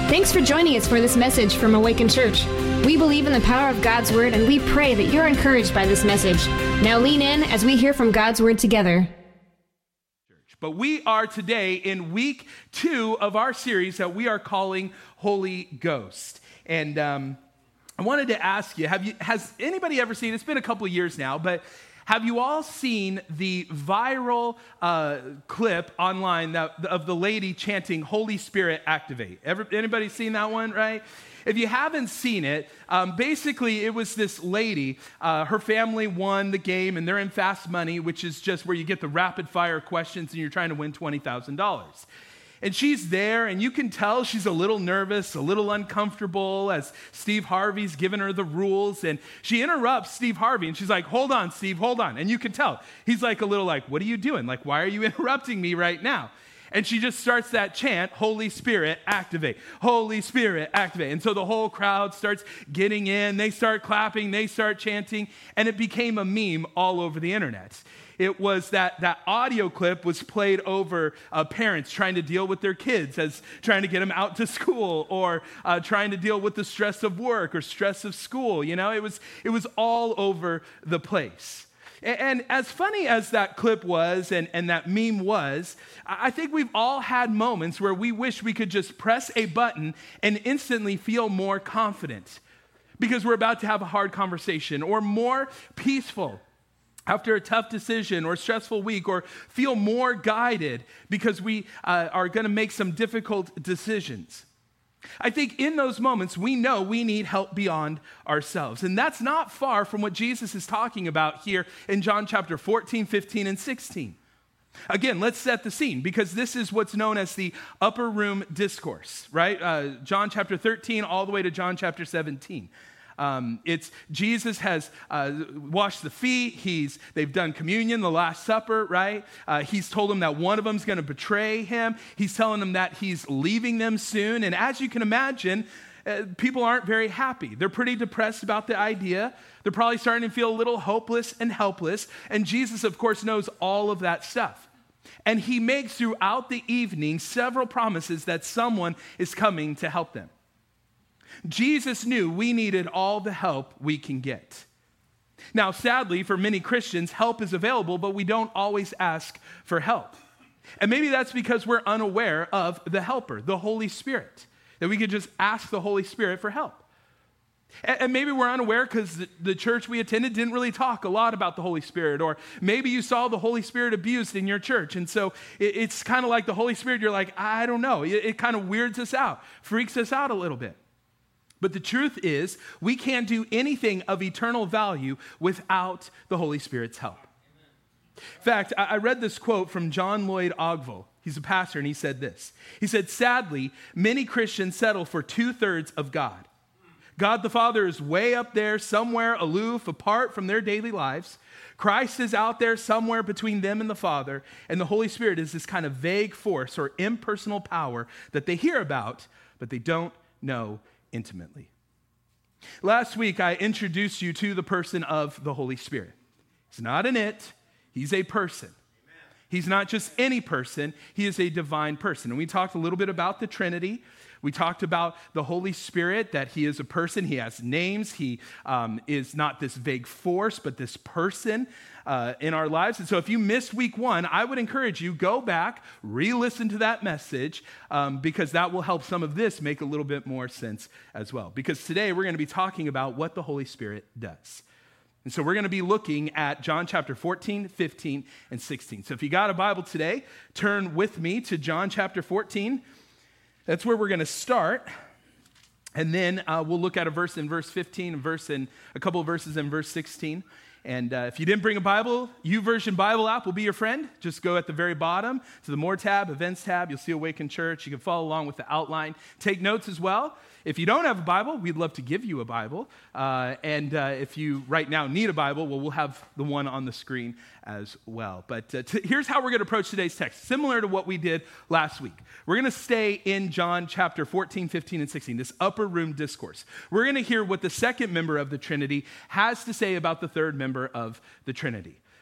Thanks for joining us for this message from Awaken Church. We believe in the power of God's Word, and we pray that you're encouraged by this message. Now lean in as we hear from God's Word together. But we are today in week 2 of our series that we are calling Holy Ghost. And I wanted to ask you, has anybody ever seen, it's been a couple of years now, but have you all seen the viral clip online of the lady chanting, Holy Spirit, activate? Anybody seen that one, right? If you haven't seen it, basically it was this lady, her family won the game and they're in Fast Money, which is just where you get the rapid fire questions and you're trying to win $20,000. And she's there, and you can tell she's a little nervous, a little uncomfortable as Steve Harvey's giving her the rules. And she interrupts Steve Harvey, and she's like, hold on, Steve, hold on. And you can tell. He's like a little like, what are you doing? Like, why are you interrupting me right now? And she just starts that chant, Holy Spirit, activate. Holy Spirit, activate. And so the whole crowd starts getting in. They start clapping. They start chanting. And it became a meme all over the internet. It was that audio clip was played over parents trying to deal with their kids as trying to get them out to school or trying to deal with the stress of work or stress of school. You know, it was all over the place. And as funny as that clip was and that meme was, I think we've all had moments where we wish we could just press a button and instantly feel more confident because we're about to have a hard conversation, or more peaceful after a tough decision or stressful week, or feel more guided because we are going to make some difficult decisions. I think in those moments, we know we need help beyond ourselves. And that's not far from what Jesus is talking about here in John chapter 14, 15, and 16. Again, let's set the scene, because this is what's known as the upper room discourse, right? John chapter 13 all the way to John chapter 17. It's Jesus has washed the feet. They've done communion, the Last Supper, right? He's told them that one of them is going to betray him. He's telling them that he's leaving them soon. And as you can imagine, people aren't very happy. They're pretty depressed about the idea. They're probably starting to feel a little hopeless and helpless. And Jesus, of course, knows all of that stuff. And he makes throughout the evening several promises that someone is coming to help them. Jesus knew we needed all the help we can get. Now, sadly, for many Christians, help is available, but we don't always ask for help. And maybe that's because we're unaware of the helper, the Holy Spirit, that we could just ask the Holy Spirit for help. And maybe we're unaware because the church we attended didn't really talk a lot about the Holy Spirit, or maybe you saw the Holy Spirit abused in your church. And so it's kind of like the Holy Spirit, you're like, I don't know. It kind of weirds us out, freaks us out a little bit. But the truth is, we can't do anything of eternal value without the Holy Spirit's help. In fact, I read this quote from John Lloyd Ogville. He's a pastor, and he said this. He said, sadly, many Christians settle for 2/3 of God. God the Father is way up there, somewhere aloof, apart from their daily lives. Christ is out there somewhere between them and the Father, and the Holy Spirit is this kind of vague force or impersonal power that they hear about, but they don't know intimately. Last week, I introduced you to the person of the Holy Spirit. He's not an it, he's a person. Amen. He's not just any person, he is a divine person. And we talked a little bit about the Trinity. We talked about the Holy Spirit, that he is a person, he has names, he is not this vague force, but this person in our lives. And so if you missed week 1, I would encourage you, go back, re-listen to that message, because that will help some of this make a little bit more sense as well. Because today we're going to be talking about what the Holy Spirit does. And so we're going to be looking at John chapter 14, 15, and 16. So if you got a Bible today, turn with me to John chapter 14. That's where we're going to start, and then we'll look at a verse in verse 15, a couple of verses in verse 16. And if you didn't bring a Bible, YouVersion Bible app will be your friend. Just go at the very bottom to the More tab, Events tab. You'll see Awaken Church. You can follow along with the outline. Take notes as well. If you don't have a Bible, we'd love to give you a Bible. And if you right now need a Bible, well, we'll have the one on the screen as well. But here's how we're going to approach today's text, similar to what we did last week. We're going to stay in John chapter 14, 15, and 16, this upper room discourse. We're going to hear what the second member of the Trinity has to say about the third member of the Trinity.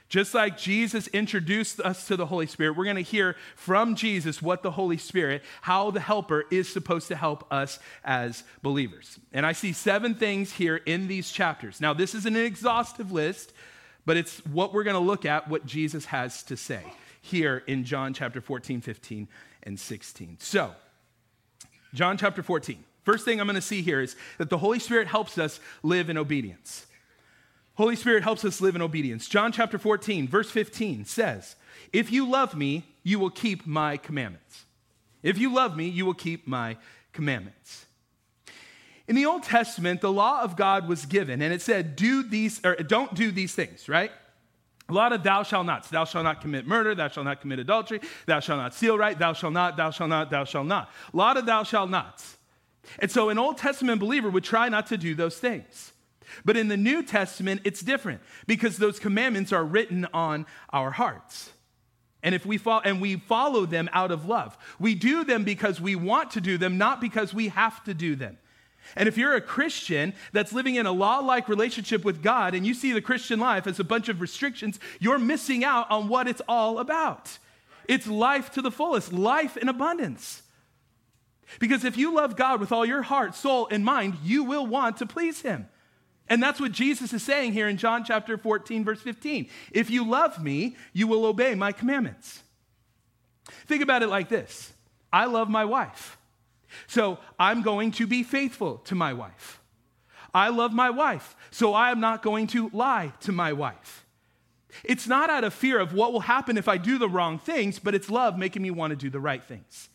Just like Jesus introduced us to the Holy Spirit, we're going to hear from Jesus what the Holy Spirit, how the helper is supposed to help us as believers. And I see 7 things here in these chapters. Now, this isn't an exhaustive list, but it's what we're going to look at, what Jesus has to say here in John chapter 14, 15, and 16. So, John chapter 14. First thing I'm going to see here is that the Holy Spirit helps us live in obedience. Holy Spirit helps us live in obedience. John chapter 14, verse 15 says, "If you love me, you will keep my commandments." If you love me, you will keep my commandments. In the Old Testament, the law of God was given, and it said, don't do these things, right? A lot of thou shalt nots. Thou shalt not commit murder. Thou shalt not commit adultery. Thou shalt not steal, right? Thou shalt not, thou shalt not, thou shalt not. A lot of thou shalt nots. And so an Old Testament believer would try not to do those things. But in the New Testament, it's different because those commandments are written on our hearts. And if we follow them out of love. We do them because we want to do them, not because we have to do them. And if you're a Christian that's living in a law-like relationship with God and you see the Christian life as a bunch of restrictions, you're missing out on what it's all about. It's life to the fullest, life in abundance. Because if you love God with all your heart, soul, and mind, you will want to please him. And that's what Jesus is saying here in John chapter 14, verse 15. If you love me, you will obey my commandments. Think about it like this. I love my wife, so I'm going to be faithful to my wife. I love my wife, so I am not going to lie to my wife. It's not out of fear of what will happen if I do the wrong things, but it's love making me want to do the right things.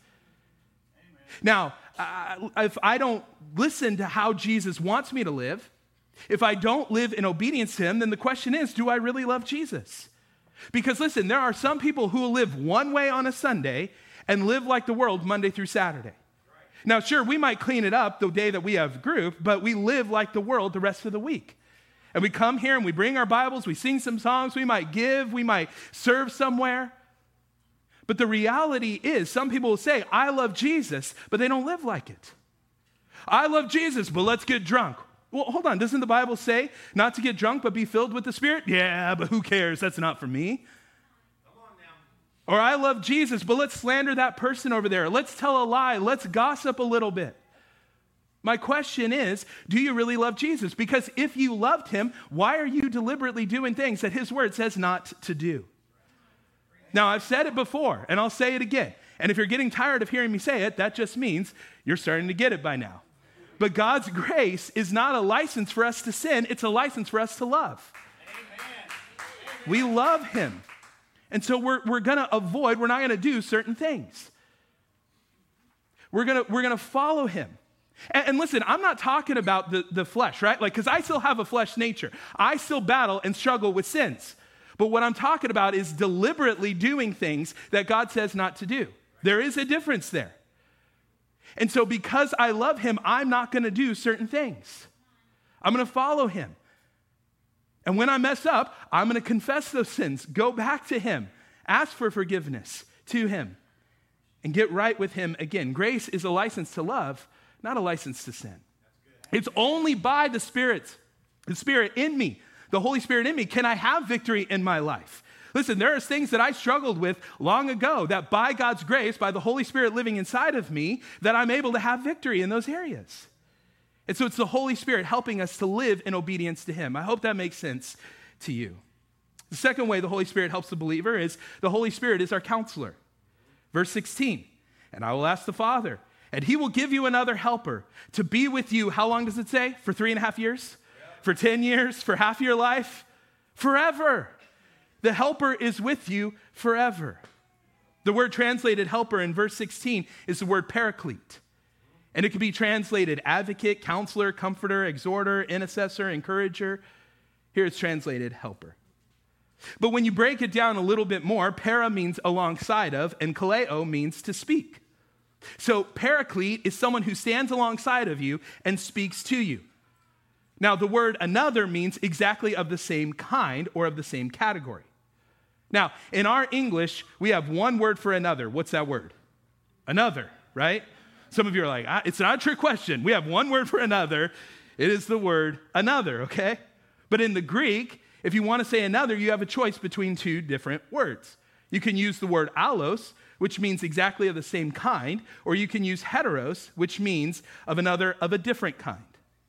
Now, if I don't listen to how Jesus wants me to live, if I don't live in obedience to him, then the question is, do I really love Jesus? Because listen, there are some people who will live one way on a Sunday and live like the world Monday through Saturday. Now, sure, we might clean it up the day that we have group, but we live like the world the rest of the week. And we come here and we bring our Bibles, we sing some songs, we might give, we might serve somewhere. But the reality is, some people will say, I love Jesus, but they don't live like it. I love Jesus, but let's get drunk. Well, hold on. Doesn't the Bible say not to get drunk, but be filled with the Spirit? Yeah, but who cares? That's not for me. Come on now. Or I love Jesus, but let's slander that person over there. Let's tell a lie. Let's gossip a little bit. My question is, do you really love Jesus? Because if you loved him, why are you deliberately doing things that his word says not to do? Now, I've said it before, and I'll say it again. And if you're getting tired of hearing me say it, that just means you're starting to get it by now. But God's grace is not a license for us to sin. It's a license for us to love. Amen. We love him. And so we're going to avoid, we're not going to do certain things. We're going to follow him. And listen, I'm not talking about the flesh, right? Like, because I still have a flesh nature. I still battle and struggle with sins. But what I'm talking about is deliberately doing things that God says not to do. There is a difference there. And so because I love him, I'm not going to do certain things. I'm going to follow him. And when I mess up, I'm going to confess those sins, go back to him, ask for forgiveness to him, and get right with him again. Grace is a license to love, not a license to sin. It's only by the Spirit in me, the Holy Spirit in me, can I have victory in my life. Listen, there are things that I struggled with long ago that by God's grace, by the Holy Spirit living inside of me, that I'm able to have victory in those areas. And so it's the Holy Spirit helping us to live in obedience to him. I hope that makes sense to you. The second way the Holy Spirit helps the believer is the Holy Spirit is our counselor. Verse 16, and I will ask the Father, and he will give you another helper to be with you. How long does it say? For 3.5 years? Yeah. For 10 years? For half your life? Forever. The helper is with you forever. The word translated helper in verse 16 is the word paraclete. And it can be translated advocate, counselor, comforter, exhorter, intercessor, encourager. Here it's translated helper. But when you break it down a little bit more, para means alongside of, and kaleo means to speak. So paraclete is someone who stands alongside of you and speaks to you. Now, the word another means exactly of the same kind or of the same category. Now, in our English, we have one word for another. What's that word? Another, right? Some of you are like, it's not a trick question. We have one word for another. It is the word another, okay? But in the Greek, If you want to say another, you have a choice between two different words. You can use the word allos, which means exactly of the same kind, or you can use heteros, which means of a different kind.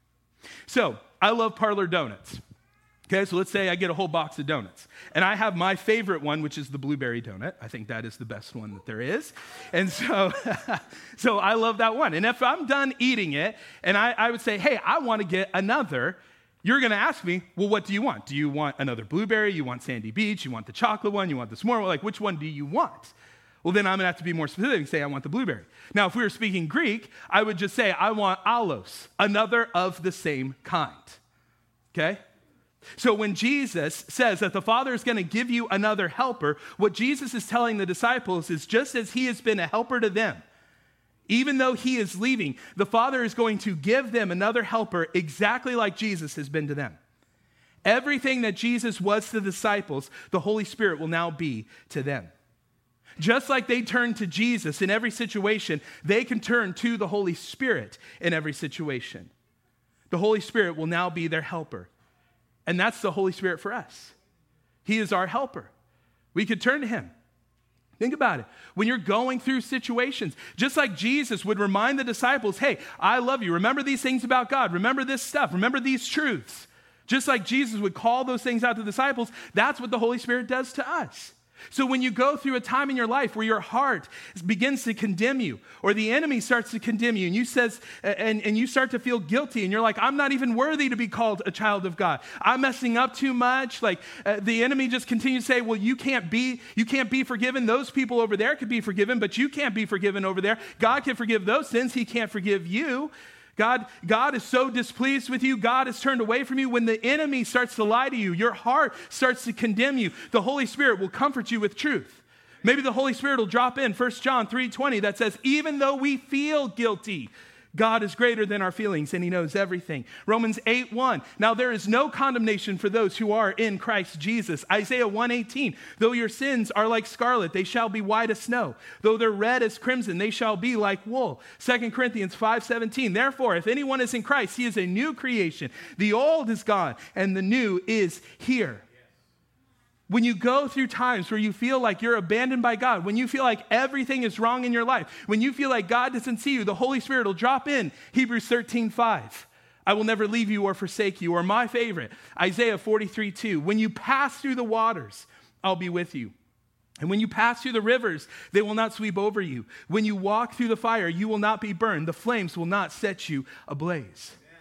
So, I love Parlor Donuts. Okay, so let's say I get a whole box of donuts. And I have my favorite one, which is the blueberry donut. I think that is the best one that there is. And so, so I love that one. And if I'm done eating it, and I would say, hey, I want to get another, you're going to ask me, well, what do you want? Do you want another blueberry? You want Sandy Beach? You want the chocolate one? You want the s'more one? Like, which one do you want? Well, then I'm going to have to be more specific and say, I want the blueberry. Now, if we were speaking Greek, I would just say, I want allos, another of the same kind. Okay? So when Jesus says that the Father is going to give you another helper, what Jesus is telling the disciples is just as he has been a helper to them, even though he is leaving, the Father is going to give them another helper exactly like Jesus has been to them. Everything that Jesus was to the disciples, the Holy Spirit will now be to them. Just like they turn to Jesus in every situation, they can turn to the Holy Spirit in every situation. The Holy Spirit will now be their helper. And that's the Holy Spirit for us. He is our helper. We could turn to him. Think about it. When you're going through situations, just like Jesus would remind the disciples, hey, I love you. Remember these things about God. Remember this stuff. Remember these truths. Just like Jesus would call those things out to the disciples, that's what the Holy Spirit does to us. So when you go through a time in your life where your heart begins to condemn you, or the enemy starts to condemn you, and you start to feel guilty, and you're like, I'm not even worthy to be called a child of God. I'm messing up too much. Like the enemy just continues to say, well, you can't be forgiven. Those people over there could be forgiven, but you can't be forgiven over there. God can forgive those sins. He can't forgive you. God is so displeased with you. God has turned away from you. When the enemy starts to lie to you, your heart starts to condemn you, the Holy Spirit will comfort you with truth. Maybe the Holy Spirit will drop in 1 John 3:20 that says, even though we feel guilty, God is greater than our feelings and he knows everything. Romans 8:1, now there is no condemnation for those who are in Christ Jesus. Isaiah 1:18, though your sins are like scarlet, they shall be white as snow. Though they're red as crimson, they shall be like wool. 2 Corinthians 5:17, therefore, if anyone is in Christ, he is a new creation. The old is gone and the new is here. When you go through times where you feel like you're abandoned by God, when you feel like everything is wrong in your life, when you feel like God doesn't see you, the Holy Spirit will drop in. Hebrews 13:5, I will never leave you or forsake you. Or my favorite, Isaiah 43:2, when you pass through the waters, I'll be with you. And when you pass through the rivers, they will not sweep over you. When you walk through the fire, you will not be burned. The flames will not set you ablaze. Amen.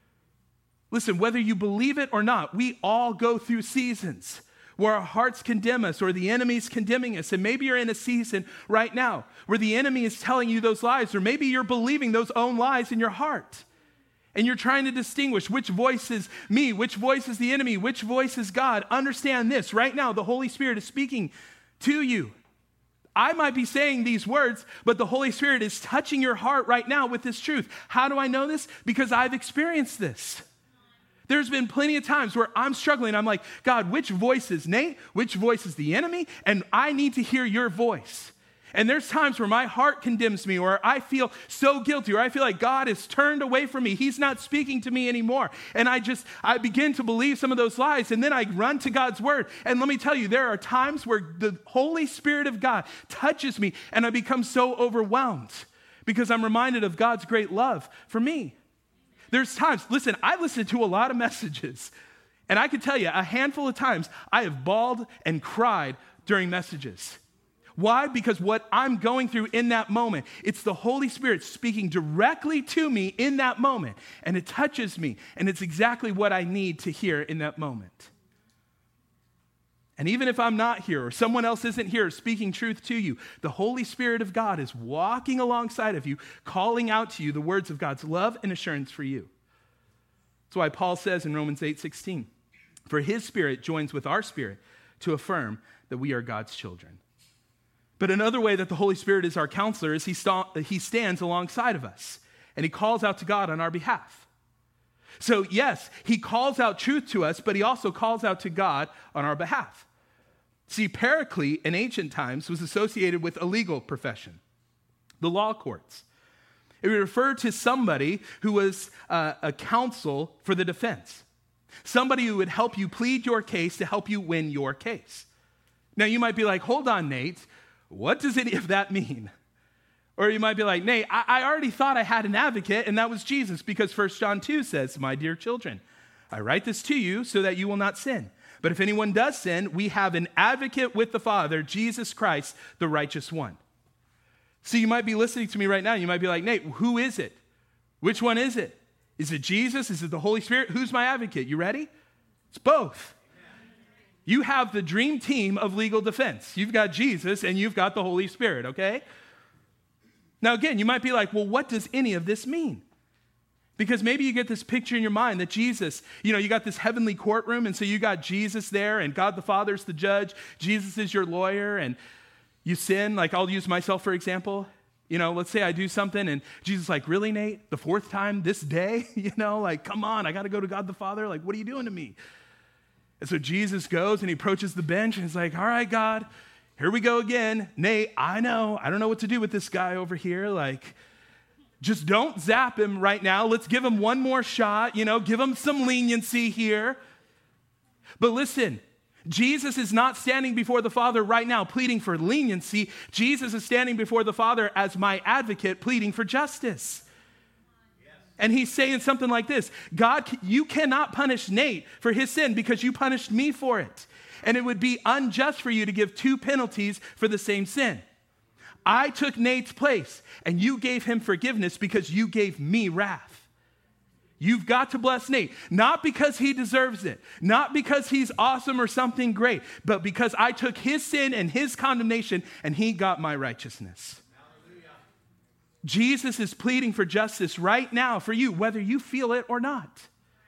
Listen, whether you believe it or not, we all go through seasons where our hearts condemn us or the enemy's condemning us. And maybe you're in a season right now where the enemy is telling you those lies, or maybe you're believing those own lies in your heart. And you're trying to distinguish which voice is me, which voice is the enemy, which voice is God. Understand this, right now the Holy Spirit is speaking to you. I might be saying these words, but the Holy Spirit is touching your heart right now with this truth. How do I know this? Because I've experienced this. There's been plenty of times where I'm struggling. I'm like, God, which voice is Nate? Which voice is the enemy? And I need to hear your voice. And there's times where my heart condemns me, or I feel so guilty, or I feel like God has turned away from me. He's not speaking to me anymore. And I begin to believe some of those lies, and then I run to God's word. And let me tell you, there are times where the Holy Spirit of God touches me, and I become so overwhelmed because I'm reminded of God's great love for me. There's times, listen, I listen to a lot of messages, and I can tell you a handful of times I have bawled and cried during messages. Why? Because what I'm going through in that moment, it's the Holy Spirit speaking directly to me in that moment, and it touches me, and it's exactly what I need to hear in that moment. And even if I'm not here or someone else isn't here speaking truth to you, the Holy Spirit of God is walking alongside of you, calling out to you the words of God's love and assurance for you. That's why Paul says in Romans 8:16, for his Spirit joins with our spirit to affirm that we are God's children. But another way that the Holy Spirit is our counselor is he stands alongside of us, and he calls out to God on our behalf. So yes, he calls out truth to us, but he also calls out to God on our behalf. See, paraclete in ancient times was associated with a legal profession, the law courts. It referred to somebody who was a counsel for the defense. Somebody who would help you plead your case to help you win your case. Now, you might be like, hold on, Nate. What does any of that mean? Or you might be like, Nate, I already thought I had an advocate, and that was Jesus, because 1 John 2 says, my dear children, I write this to you so that you will not sin. But if anyone does sin, we have an advocate with the Father, Jesus Christ, the righteous one. So you might be listening to me right now. You might be like, Nate, who is it? Which one is it? Is it Jesus? Is it the Holy Spirit? Who's my advocate? You ready? It's both. You have the dream team of legal defense. You've got Jesus and you've got the Holy Spirit, okay? Now again, you might be like, well, what does any of this mean? Because maybe you get this picture in your mind that Jesus, you got this heavenly courtroom, and so you got Jesus there, and God the Father's the judge, Jesus is your lawyer, and you sin. Like, I'll use myself for example. Let's say I do something, and Jesus is like, really, Nate? The fourth time this day? Come on, I got to go to God the Father. Like, what are you doing to me? And so Jesus goes, and he approaches the bench, and he's like, all right, God, here we go again. Nate, I don't know what to do with this guy over here. Just don't zap him right now. Let's give him one more shot, give him some leniency here. But listen, Jesus is not standing before the Father right now pleading for leniency. Jesus is standing before the Father as my advocate pleading for justice. And he's saying something like this: God, you cannot punish Nate for his sin because you punished me for it. And it would be unjust for you to give two penalties for the same sin. I took Nate's place, and you gave him forgiveness because you gave me wrath. You've got to bless Nate, not because he deserves it, not because he's awesome or something great, but because I took his sin and his condemnation, and he got my righteousness. Hallelujah. Jesus is pleading for justice right now for you, whether you feel it or not.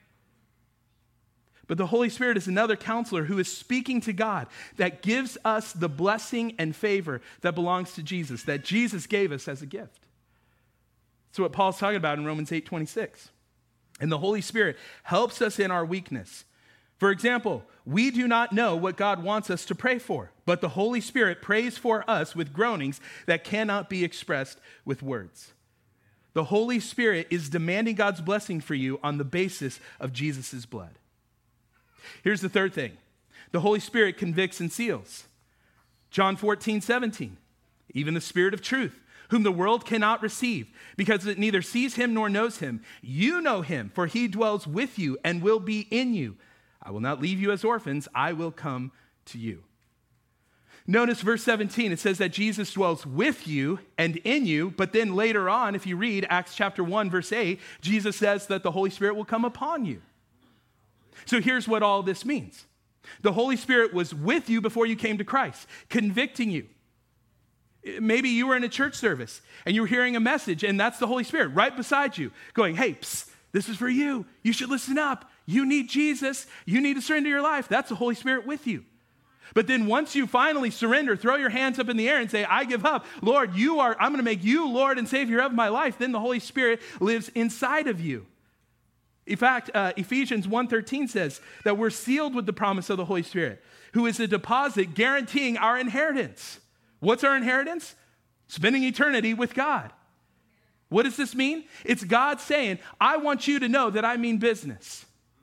But the Holy Spirit is another counselor who is speaking to God that gives us the blessing and favor that belongs to Jesus, that Jesus gave us as a gift. That's what Paul's talking about in Romans 8:26. And the Holy Spirit helps us in our weakness. For example, we do not know what God wants us to pray for, but the Holy Spirit prays for us with groanings that cannot be expressed with words. The Holy Spirit is demanding God's blessing for you on the basis of Jesus' blood. Here's the third thing. The Holy Spirit convicts and seals. John 14:17. Even the Spirit of truth, whom the world cannot receive, because it neither sees him nor knows him. You know him, for he dwells with you and will be in you. I will not leave you as orphans. I will come to you. Notice verse 17. It says that Jesus dwells with you and in you, but then later on, if you read Acts chapter 1, verse 8, Jesus says that the Holy Spirit will come upon you. So here's what all this means. The Holy Spirit was with you before you came to Christ, convicting you. Maybe you were in a church service and you were hearing a message, and that's the Holy Spirit right beside you going, hey, psst, this is for you. You should listen up. You need Jesus. You need to surrender your life. That's the Holy Spirit with you. But then once you finally surrender, throw your hands up in the air and say, I give up. Lord, I'm going to make you Lord and Savior of my life. Then the Holy Spirit lives inside of you. In fact, Ephesians 1:13 says that we're sealed with the promise of the Holy Spirit, who is a deposit guaranteeing our inheritance. What's our inheritance? Spending eternity with God. What does this mean? It's God saying, I want you to know that I mean business.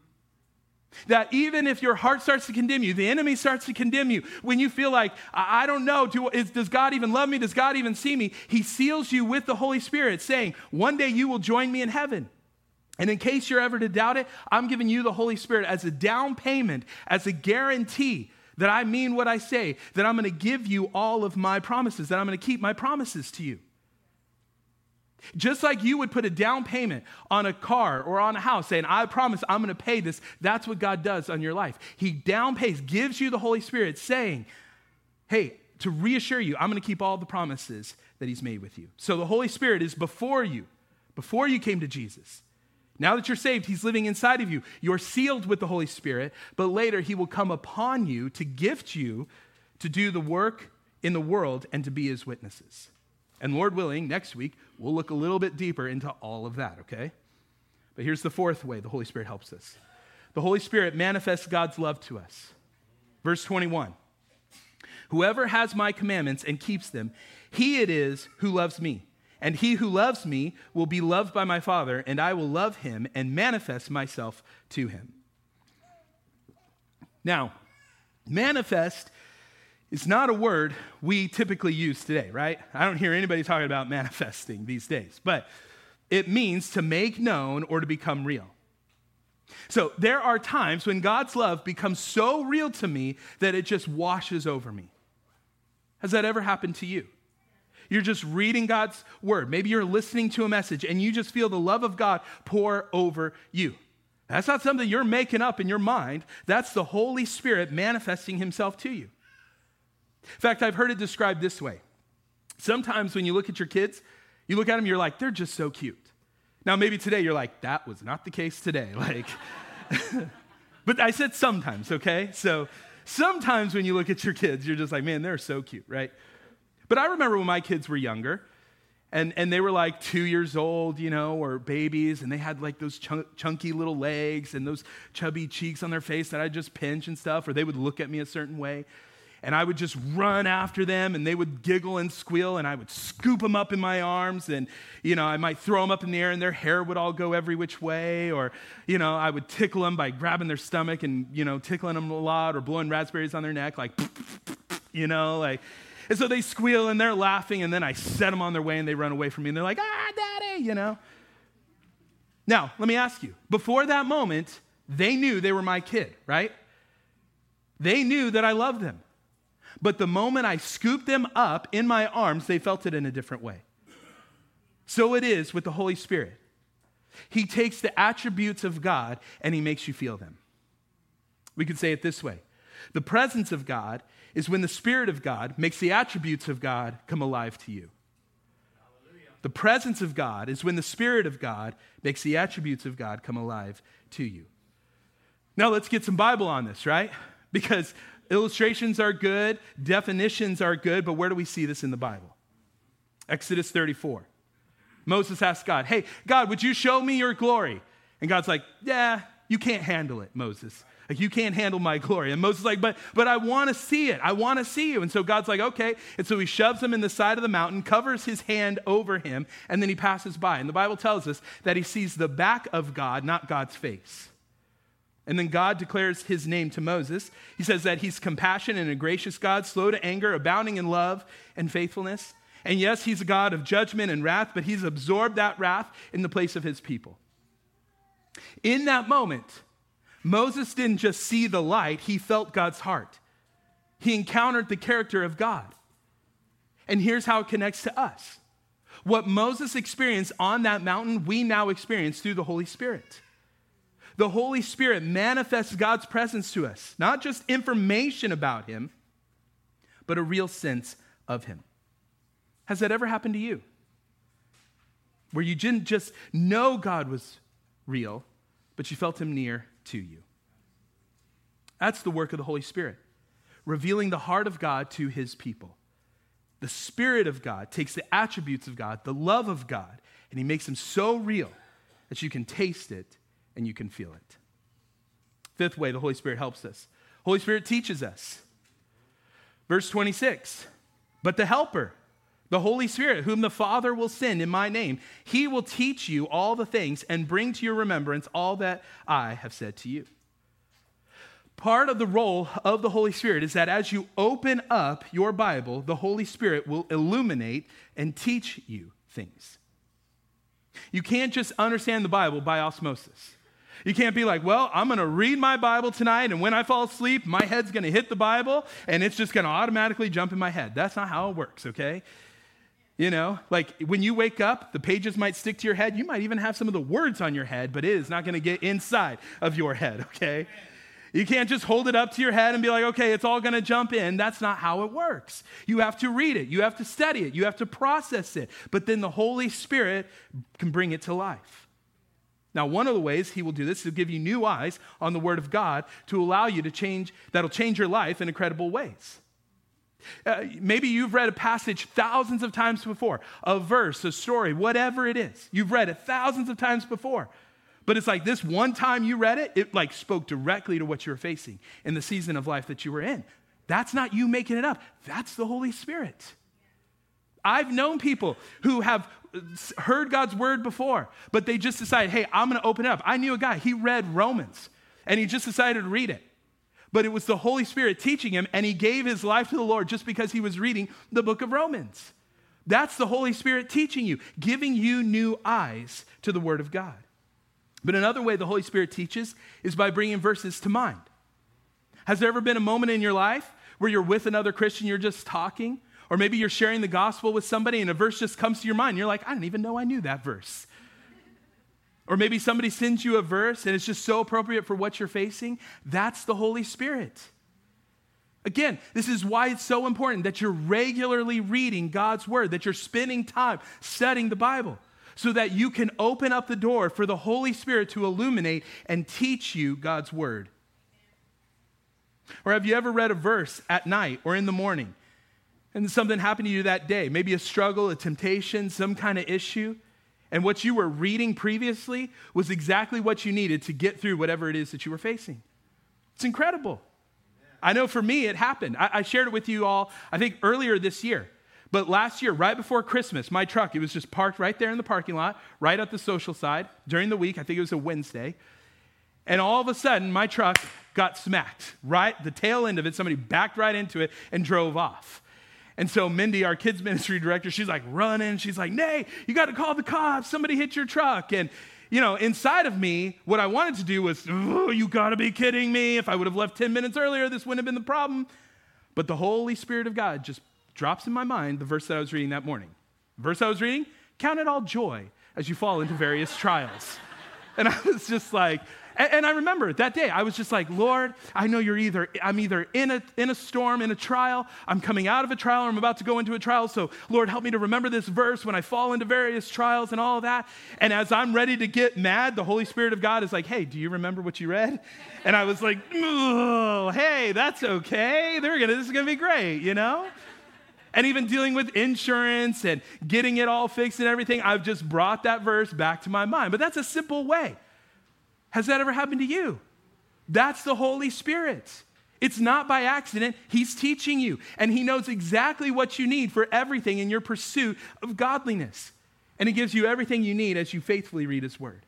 That even if your heart starts to condemn you, the enemy starts to condemn you, when you feel like, I don't know, does God even love me? Does God even see me? He seals you with the Holy Spirit, saying, one day you will join me in heaven. And in case you're ever to doubt it, I'm giving you the Holy Spirit as a down payment, as a guarantee that I mean what I say, that I'm going to give you all of my promises, that I'm going to keep my promises to you. Just like you would put a down payment on a car or on a house saying, I promise I'm going to pay this, that's what God does on your life. He down pays, gives you the Holy Spirit saying, hey, to reassure you, I'm going to keep all the promises that he's made with you. So the Holy Spirit is before you came to Jesus. Now that you're saved, he's living inside of you. You're sealed with the Holy Spirit, but later he will come upon you to gift you to do the work in the world and to be his witnesses. And Lord willing, next week, we'll look a little bit deeper into all of that, okay? But here's the fourth way the Holy Spirit helps us. The Holy Spirit manifests God's love to us. Verse 21. Whoever has my commandments and keeps them, he it is who loves me. And he who loves me will be loved by my Father, and I will love him and manifest myself to him. Now, manifest is not a word we typically use today, right? I don't hear anybody talking about manifesting these days, but it means to make known or to become real. So there are times when God's love becomes so real to me that it just washes over me. Has that ever happened to you? You're just reading God's word. Maybe you're listening to a message and you just feel the love of God pour over you. That's not something you're making up in your mind. That's the Holy Spirit manifesting himself to you. In fact, I've heard it described this way. Sometimes when you look at your kids, you look at them, you're like, they're just so cute. Now, maybe today you're like, that was not the case today. But I said sometimes, okay? So sometimes when you look at your kids, you're just like, man, they're so cute, right? But I remember when my kids were younger, and they were like 2 years old, or babies, and they had like those chunky little legs and those chubby cheeks on their face that I'd just pinch and stuff, or they would look at me a certain way. And I would just run after them, and they would giggle and squeal, and I would scoop them up in my arms, and, I might throw them up in the air, and their hair would all go every which way, or, I would tickle them by grabbing their stomach and, tickling them a lot, or blowing raspberries on their neck, and so they squeal, and they're laughing, and then I set them on their way, and they run away from me, and they're like, Daddy, Now, let me ask you, before that moment, they knew they were my kid, right? They knew that I loved them. But the moment I scooped them up in my arms, they felt it in a different way. So it is with the Holy Spirit. He takes the attributes of God and he makes you feel them. We could say it this way. The presence of God is when the Spirit of God makes the attributes of God come alive to you. Hallelujah. The presence of God is when the Spirit of God makes the attributes of God come alive to you. Now let's get some Bible on this, right? Because illustrations are good, definitions are good, but where do we see this in the Bible? Exodus 34. Moses asked God, hey, God, would you show me your glory? And God's like, yeah, you can't handle it, Moses. You can't handle my glory. And Moses is like, but I want to see it. I want to see you. And so God's like, okay. And so he shoves him in the side of the mountain, covers his hand over him, and then he passes by. And the Bible tells us that he sees the back of God, not God's face. And then God declares his name to Moses. He says that he's compassionate and a gracious God, slow to anger, abounding in love and faithfulness. And yes, he's a God of judgment and wrath, but he's absorbed that wrath in the place of his people. In that moment, Moses didn't just see the light, he felt God's heart. He encountered the character of God. And here's how it connects to us. What Moses experienced on that mountain, we now experience through the Holy Spirit. The Holy Spirit manifests God's presence to us, not just information about him, but a real sense of him. Has that ever happened to you? Where you didn't just know God was real, but you felt him near to you. That's the work of the Holy Spirit, revealing the heart of God to his people. The Spirit of God takes the attributes of God, the love of God, and he makes them so real that you can taste it and you can feel it. Fifth way the Holy Spirit helps us. Holy Spirit teaches us. Verse 26, but the Helper, the Holy Spirit, whom the Father will send in my name, he will teach you all the things and bring to your remembrance all that I have said to you. Part of the role of the Holy Spirit is that as you open up your Bible, the Holy Spirit will illuminate and teach you things. You can't just understand the Bible by osmosis. You can't be like, well, I'm going to read my Bible tonight, and when I fall asleep, my head's going to hit the Bible, and it's just going to automatically jump in my head. That's not how it works, okay? Like when you wake up, the pages might stick to your head. You might even have some of the words on your head, but it is not going to get inside of your head, okay? You can't just hold it up to your head and be like, okay, it's all going to jump in. That's not how it works. You have to read it. You have to study it. You have to process it. But then the Holy Spirit can bring it to life. Now, one of the ways he will do this is to give you new eyes on the Word of God to allow you to change, that'll change your life in incredible ways. Maybe you've read a passage thousands of times before, a verse, a story, whatever it is. You've read it thousands of times before. But it's like this one time you read it like spoke directly to what you were facing in the season of life that you were in. That's not you making it up. That's the Holy Spirit. I've known people who have heard God's word before, but they just decided, hey, I'm going to open it up. I knew a guy, he read Romans, and he just decided to read it. but it was the Holy Spirit teaching him, and he gave his life to the Lord just because he was reading the book of Romans. That's the Holy Spirit teaching you, giving you new eyes to the Word of God. But another way the Holy Spirit teaches is by bringing verses to mind. Has there ever been a moment in your life where you're with another Christian, you're just talking, or maybe you're sharing the gospel with somebody and a verse just comes to your mind. You're like, I didn't even know I knew that verse. Or maybe somebody sends you a verse and it's just so appropriate for what you're facing. That's the Holy Spirit. Again, this is why it's so important that you're regularly reading God's word, that you're spending time studying the Bible so that you can open up the door for the Holy Spirit to illuminate and teach you God's word. Or have you ever read a verse at night or in the morning and something happened to you that day? Maybe a struggle, a temptation, some kind of issue. And what you were reading previously was exactly what you needed to get through whatever it is that you were facing. It's incredible. I know for me, it happened. I shared it with you all, I think, earlier this year. But last year, right before Christmas, my truck, it was just parked right there in the parking lot, right at the social side during the week. I think it was a Wednesday. And all of a sudden, my truck got smacked. Right, the tail end of it, somebody backed right into it and drove off. And so Mindy, our kids ministry director, she's like running. She's like, Nay, you got to call the cops. Somebody hit your truck. And, you know, inside of me, what I wanted to do was, oh, you got to be kidding me. If I would have left 10 minutes earlier, this wouldn't have been the problem. But the Holy Spirit of God just drops in my mind the verse that I was reading that morning. The verse I was reading, count it all joy as you fall into various trials. And I was just like, and I remember that day, I was just like, Lord, I know I'm either in a storm, in a trial, I'm coming out of a trial, or I'm about to go into a trial. So Lord, help me to remember this verse when I fall into various trials and all of that. And as I'm ready to get mad, the Holy Spirit of God is like, hey, do you remember what you read? And I was like, oh, hey, that's okay. This is going to be great, you know? And even dealing with insurance and getting it all fixed and everything, I've just brought that verse back to my mind. But that's a simple way. Has that ever happened to you? That's the Holy Spirit. It's not by accident. He's teaching you, and he knows exactly what you need for everything in your pursuit of godliness. And he gives you everything you need as you faithfully read his word.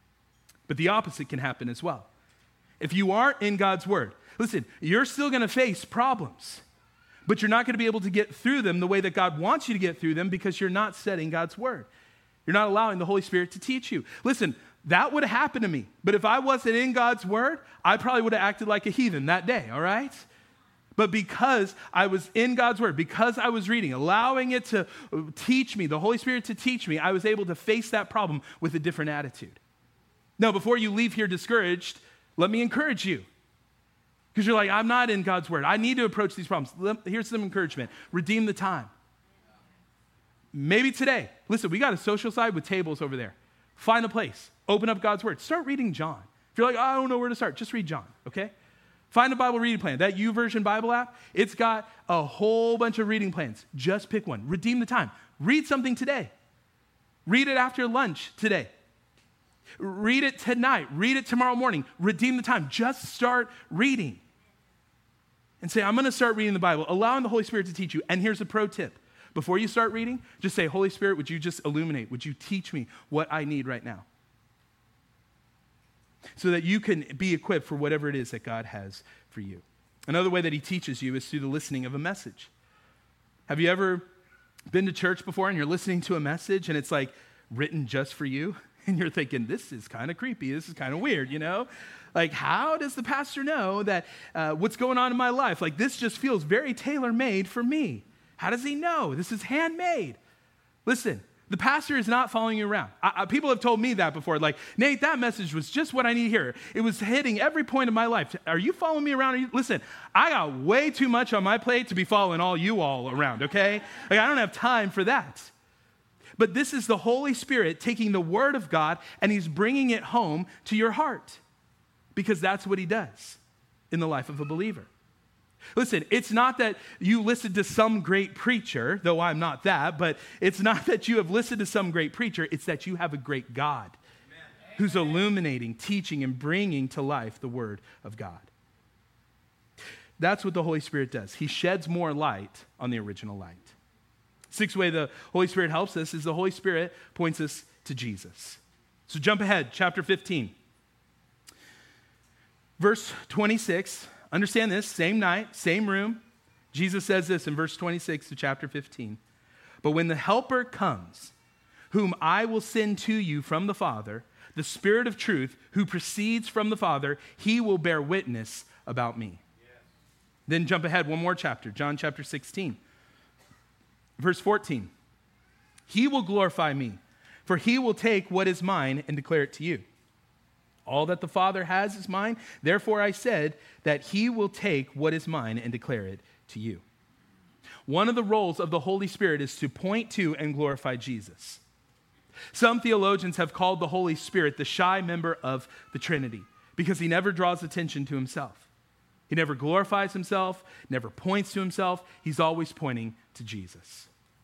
But the opposite can happen as well. If you aren't in God's word, listen, you're still going to face problems, but you're not going to be able to get through them the way that God wants you to get through them because you're not studying God's word. You're not allowing the Holy Spirit to teach you. Listen, that would have happened to me. But if I wasn't in God's word, I probably would have acted like a heathen that day, all right? But because I was in God's word, because I was reading, allowing it to teach me, the Holy Spirit to teach me, I was able to face that problem with a different attitude. Now, before you leave here discouraged, let me encourage you. Because you're like, I'm not in God's word. I need to approach these problems. Here's some encouragement. Redeem the time. Maybe today. Listen, we got a social side with tables over there. Find a place. Open up God's word. Start reading John. If you're like, I don't know where to start, just read John, okay? Find a Bible reading plan. That YouVersion Bible app, it's got a whole bunch of reading plans. Just pick one. Redeem the time. Read something today. Read it after lunch today. Read it tonight. Read it tomorrow morning. Redeem the time. Just start reading. And say, I'm going to start reading the Bible, allowing the Holy Spirit to teach you. And here's a pro tip. Before you start reading, just say, Holy Spirit, would you just illuminate? Would you teach me what I need right now? So that you can be equipped for whatever it is that God has for you. Another way that he teaches you is through the listening of a message. Have you ever been to church before and you're listening to a message and it's like written just for you? And you're thinking, this is kind of creepy. This is kind of weird, you know? Like, how does the pastor know that what's going on in my life? Like, this just feels very tailor-made for me. How does he know? This is handmade. Listen, the pastor is not following you around. People have told me that before. Like, Nate, that message was just what I need to hear. It was hitting every point of my life. Are you following me around? Listen, I got way too much on my plate to be following all you all around, okay? Like, I don't have time for that. But this is the Holy Spirit taking the word of God and he's bringing it home to your heart because that's what he does in the life of a believer. Listen, it's not that you listened to some great preacher, though I'm not that, but it's not that you have listened to some great preacher, it's that you have a great God who's illuminating, teaching, and bringing to life the word of God. That's what the Holy Spirit does. He sheds more light on the original light. Sixth way the Holy Spirit helps us is the Holy Spirit points us to Jesus. So jump ahead, chapter 15. Verse 26, Understand this, same night, same room. Jesus says this in verse 26 of chapter 15. But when the Helper comes, whom I will send to you from the Father, the Spirit of truth, who proceeds from the Father, he will bear witness about me. Yes. Then jump ahead one more chapter, John chapter 16, verse 14. He will glorify me, for he will take what is mine and declare it to you. All that the Father has is mine. Therefore I said that he will take what is mine and declare it to you. One of the roles of the Holy Spirit is to point to and glorify Jesus. Some theologians have called the Holy Spirit the shy member of the Trinity because he never draws attention to himself. He never glorifies himself, never points to himself. He's always pointing to Jesus.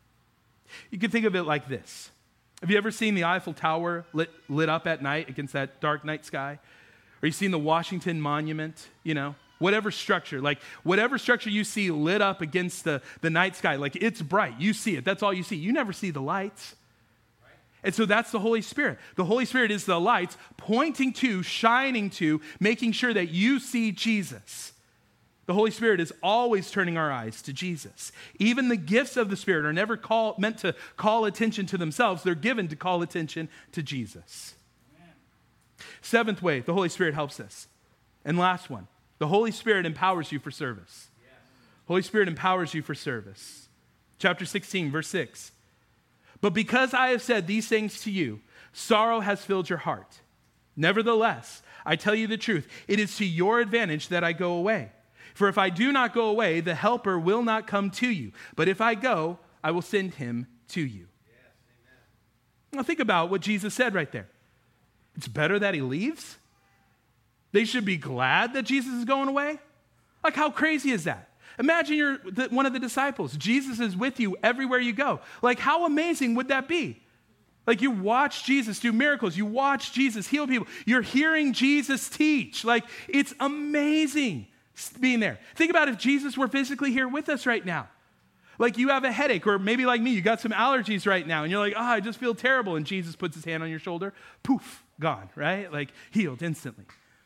You can think of it like this. Have you ever seen the Eiffel Tower lit up at night against that dark night sky? Or you've seen the Washington Monument, whatever structure you see lit up against the night sky, like it's bright. You see it. That's all you see. You never see the lights. And so that's the Holy Spirit. The Holy Spirit is the lights pointing to, shining to, making sure that you see Jesus. The Holy Spirit is always turning our eyes to Jesus. Even the gifts of the Spirit are never meant to call attention to themselves. They're given to call attention to Jesus. Amen. Seventh way, the Holy Spirit helps us. And last one, the Holy Spirit empowers you for service. Yes. Holy Spirit empowers you for service. Chapter 16, verse 6. But because I have said these things to you, sorrow has filled your heart. Nevertheless, I tell you the truth, it is to your advantage that I go away. For if I do not go away, the Helper will not come to you. But if I go, I will send him to you. Yes, amen. Now think about what Jesus said right there. It's better that he leaves. They should be glad that Jesus is going away. Like, how crazy is that? Imagine you're one of the disciples. Jesus is with you everywhere you go. Like, how amazing would that be? Like, you watch Jesus do miracles. You watch Jesus heal people. You're hearing Jesus teach. Like, it's amazing being there. Think about if Jesus were physically here with us right now. Like, you have a headache, or maybe like me, you got some allergies right now, and you're like, I just feel terrible. And Jesus puts his hand on your shoulder. Poof, gone, right? Like, healed instantly.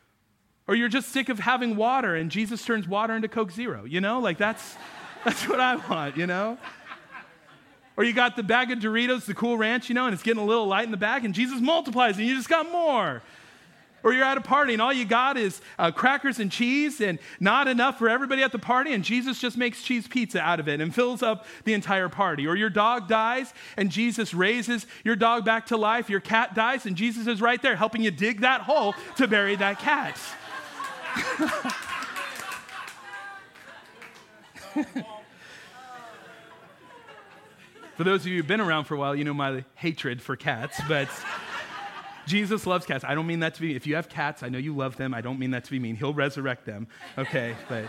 Or you're just sick of having water and Jesus turns water into Coke Zero, Like that's what I want, Or you got the bag of Doritos, the Cool Ranch, and it's getting a little light in the bag and Jesus multiplies and you just got more. Or you're at a party and all you got is crackers and cheese and not enough for everybody at the party and Jesus just makes cheese pizza out of it and fills up the entire party. Or your dog dies and Jesus raises your dog back to life. Your cat dies and Jesus is right there helping you dig that hole to bury that cat. For those of you who've been around for a while, you know my hatred for cats, but Jesus loves cats. I don't mean that to be, if you have cats, I know you love them. I don't mean that to be mean. He'll resurrect them. Okay, but.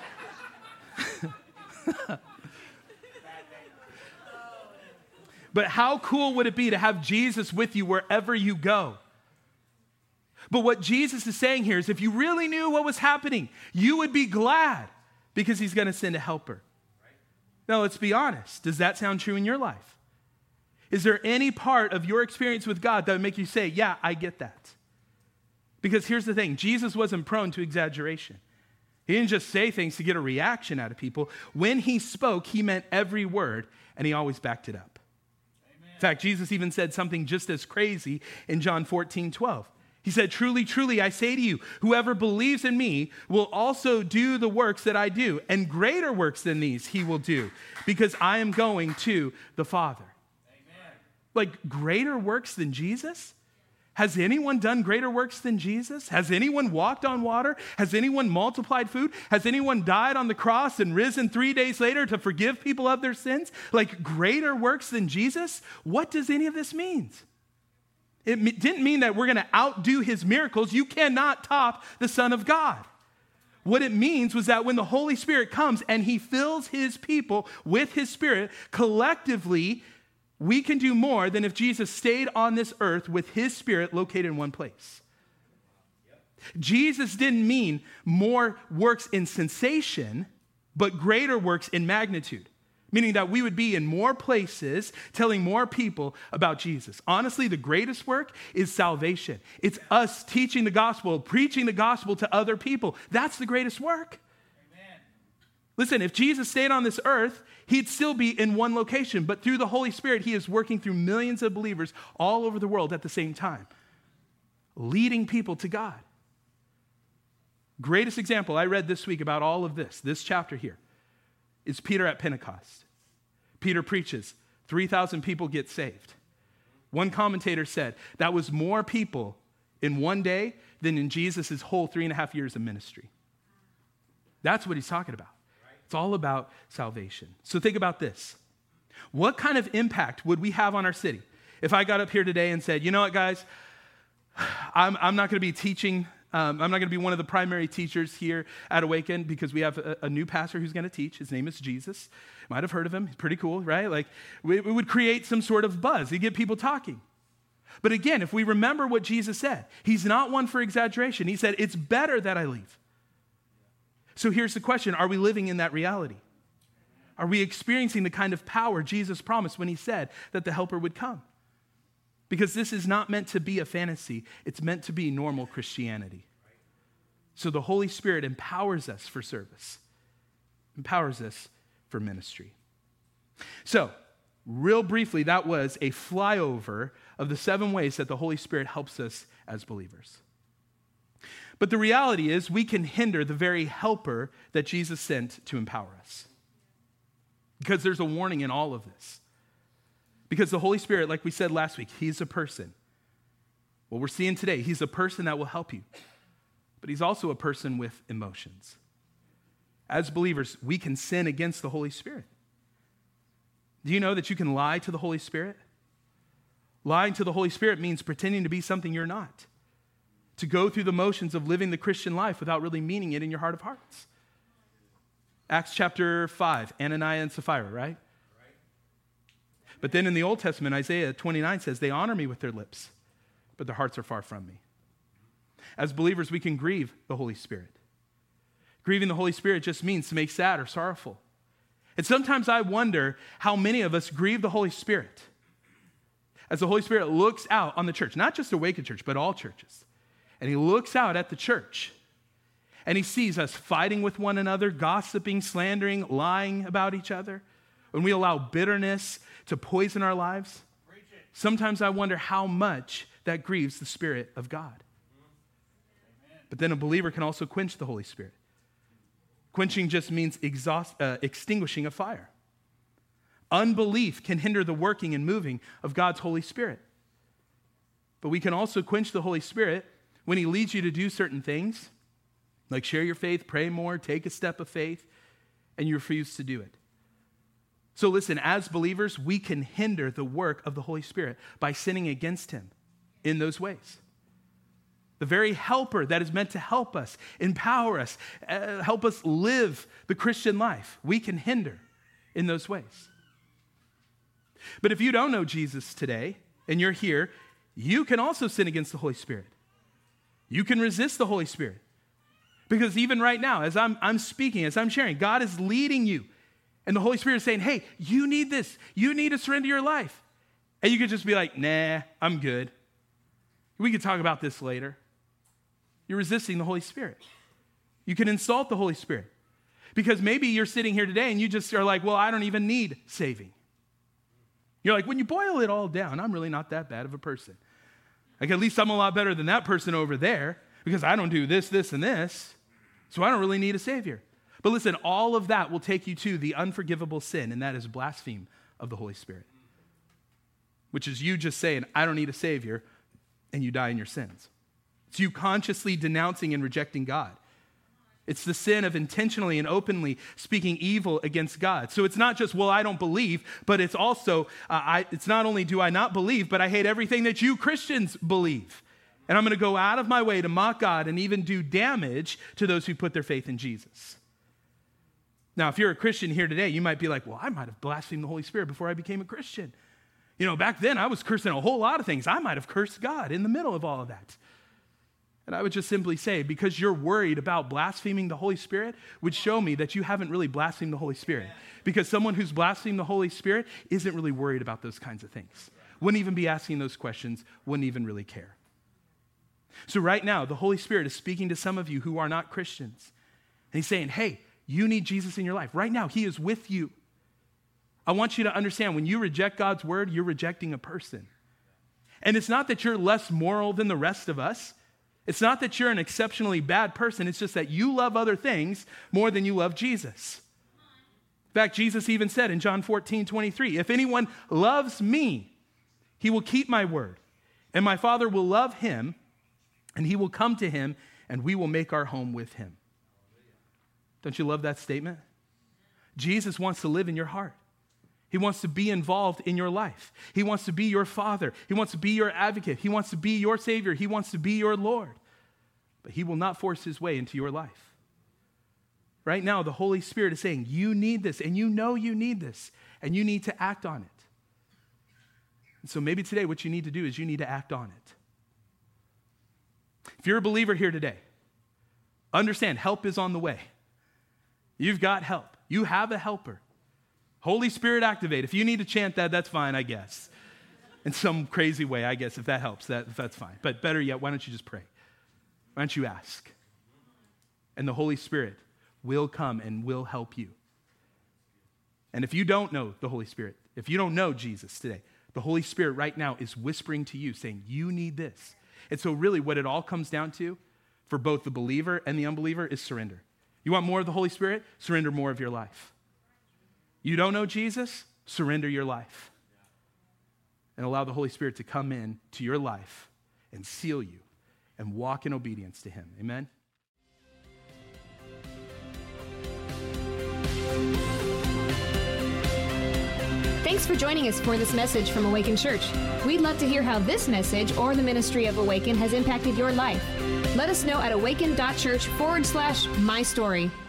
But how cool would it be to have Jesus with you wherever you go? But what Jesus is saying here is if you really knew what was happening, you would be glad because he's going to send a helper. Right. Now, let's be honest. Does that sound true in your life? Is there any part of your experience with God that would make you say, yeah, I get that? Because here's the thing. Jesus wasn't prone to exaggeration. He didn't just say things to get a reaction out of people. When he spoke, he meant every word, and he always backed it up. Amen. In fact, Jesus even said something just as crazy in John 14:12. He said, truly, truly, I say to you, whoever believes in me will also do the works that I do, and greater works than these he will do, because I am going to the Father. Amen. Like, greater works than Jesus? Has anyone done greater works than Jesus? Has anyone walked on water? Has anyone multiplied food? Has anyone died on the cross and risen 3 days later to forgive people of their sins? Like, greater works than Jesus? What does any of this mean? It didn't mean that we're going to outdo his miracles. You cannot top the Son of God. What it means was that when the Holy Spirit comes and he fills his people with his Spirit, collectively, we can do more than if Jesus stayed on this earth with his Spirit located in one place. Jesus didn't mean more works in sensation, but greater works in magnitude. Meaning that we would be in more places telling more people about Jesus. Honestly, the greatest work is salvation. It's us teaching the gospel, preaching the gospel to other people. That's the greatest work. Listen, if Jesus stayed on this earth, he'd still be in one location, but through the Holy Spirit, he is working through millions of believers all over the world at the same time, leading people to God. Greatest example I read this week about all of this chapter here, is Peter at Pentecost. Peter preaches, 3,000 people get saved. One commentator said that was more people in one day than in Jesus' whole 3.5 years of ministry. That's what he's talking about. It's all about salvation. So think about this. What kind of impact would we have on our city if I got up here today and said, you know what, guys, I'm not going to be teaching. I'm not going to be one of the primary teachers here at Awaken because we have a new pastor who's going to teach. His name is Jesus. You might have heard of him. He's pretty cool, right? Like we would create some sort of buzz. He'd get people talking. But again, if we remember what Jesus said, he's not one for exaggeration. He said, it's better that I leave. So here's the question. Are we living in that reality? Are we experiencing the kind of power Jesus promised when he said that the helper would come? Because this is not meant to be a fantasy. It's meant to be normal Christianity. So the Holy Spirit empowers us for service, empowers us for ministry. So, real briefly, that was a flyover of the 7 ways that the Holy Spirit helps us as believers. But the reality is we can hinder the very helper that Jesus sent to empower us. Because there's a warning in all of this. Because the Holy Spirit, like we said last week, he's a person. What we're seeing today, he's a person that will help you. But he's also a person with emotions. As believers, we can sin against the Holy Spirit. Do you know that you can lie to the Holy Spirit? Lying to the Holy Spirit means pretending to be something you're not. To go through the motions of living the Christian life without really meaning it in your heart of hearts. Acts chapter 5, Ananias and Sapphira, right? But then in the Old Testament, Isaiah 29 says, they honor me with their lips, but their hearts are far from me. As believers, we can grieve the Holy Spirit. Grieving the Holy Spirit just means to make sad or sorrowful. And sometimes I wonder how many of us grieve the Holy Spirit as the Holy Spirit looks out on the church, not just Awaken Church, but all churches. And he looks out at the church and he sees us fighting with one another, gossiping, slandering, lying about each other. When we allow bitterness to poison our lives, sometimes I wonder how much that grieves the Spirit of God. But then a believer can also quench the Holy Spirit. Quenching just means extinguishing a fire. Unbelief can hinder the working and moving of God's Holy Spirit. But we can also quench the Holy Spirit when he leads you to do certain things, like share your faith, pray more, take a step of faith, and you refuse to do it. So listen, as believers, we can hinder the work of the Holy Spirit by sinning against him in those ways. The very helper that is meant to help us, empower us, help us live the Christian life, we can hinder in those ways. But if you don't know Jesus today and you're here, you can also sin against the Holy Spirit. You can resist the Holy Spirit. Because even right now, as I'm speaking, as I'm sharing, God is leading you. And the Holy Spirit is saying, hey, you need this. You need to surrender your life. And you could just be like, nah, I'm good. We could talk about this later. You're resisting the Holy Spirit. You can insult the Holy Spirit. Because maybe you're sitting here today and you just are like, well, I don't even need saving. You're like, when you boil it all down, I'm really not that bad of a person. Like, at least I'm a lot better than that person over there because I don't do this, this, and this. So I don't really need a Savior. But listen, all of that will take you to the unforgivable sin, and that is blaspheme of the Holy Spirit. Which is you just saying, I don't need a Savior, and you die in your sins. It's you consciously denouncing and rejecting God. It's the sin of intentionally and openly speaking evil against God. So it's not just, well, I don't believe, but it's also, it's not only do I not believe, but I hate everything that you Christians believe. And I'm going to go out of my way to mock God and even do damage to those who put their faith in Jesus. Now, if you're a Christian here today, you might be like, well, I might have blasphemed the Holy Spirit before I became a Christian. You know, back then I was cursing a whole lot of things. I might have cursed God in the middle of all of that. And I would just simply say, because you're worried about blaspheming the Holy Spirit would show me that you haven't really blasphemed the Holy Spirit. Because someone who's blasphemed the Holy Spirit isn't really worried about those kinds of things. Wouldn't even be asking those questions, wouldn't even really care. So right now, the Holy Spirit is speaking to some of you who are not Christians. And he's saying, hey, You need Jesus in your life. Right now, he is with you. I want you to understand, when you reject God's word, you're rejecting a person. And it's not that you're less moral than the rest of us. It's not that you're an exceptionally bad person. It's just that you love other things more than you love Jesus. In fact, Jesus even said in John 14:23, if anyone loves me, he will keep my word, and my Father will love him, and he will come to him, and we will make our home with him. Don't you love that statement? Jesus wants to live in your heart. He wants to be involved in your life. He wants to be your Father. He wants to be your advocate. He wants to be your Savior. He wants to be your Lord. But he will not force his way into your life. Right now, the Holy Spirit is saying, you need this, and you know you need this, and you need to act on it. And so maybe today what you need to do is you need to act on it. If you're a believer here today, understand help is on the way. You've got help. You have a helper. Holy Spirit activate. If you need to chant that, that's fine, I guess. In some crazy way, I guess, if that helps, that's fine. But better yet, why don't you just pray? Why don't you ask? And the Holy Spirit will come and will help you. And if you don't know the Holy Spirit, if you don't know Jesus today, the Holy Spirit right now is whispering to you, saying, you need this. And so really what it all comes down to for both the believer and the unbeliever is surrender. You want more of the Holy Spirit? Surrender more of your life. You don't know Jesus? Surrender your life. And allow the Holy Spirit to come in to your life and seal you and walk in obedience to him. Amen? Thanks for joining us for this message from Awaken Church. We'd love to hear how this message or the ministry of Awaken has impacted your life. Let us know at awaken.church/mystory.